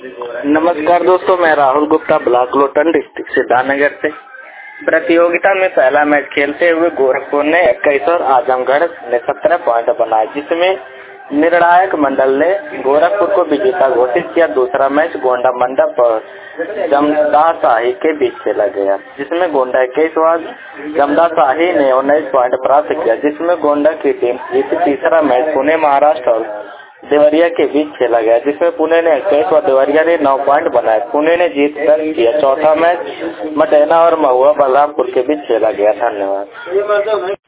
नमस्कार दोस्तों, मैं राहुल गुप्ता ब्लॉक लोटन डिस्ट्रिक्ट सिद्धार्थनगर से। प्रतियोगिता में पहला मैच खेलते हुए गोरखपुर ने 21 और आजमगढ़ ने 17 पॉइंट बनाए, जिसमें निर्णायक मंडल ने गोरखपुर को विजेता घोषित किया। दूसरा मैच गोंडा मंडप और जमदा शाही के बीच खेला गया, जिसमें गोंडा 21 जमदा शाही ने 19 पॉइंट प्राप्त किया, जिसमें गोंडा की टीम जीती। तीसरा मैच पुणे महाराष्ट्र और देवरिया के बीच खेला गया, जिसमें पुणे ने 21 और देवरिया ने 9 पॉइंट बनाए। पुणे ने जीत दर्ज किया। चौथा मैच मटेना और महुआ बलरामपुर के बीच खेला गया। धन्यवाद।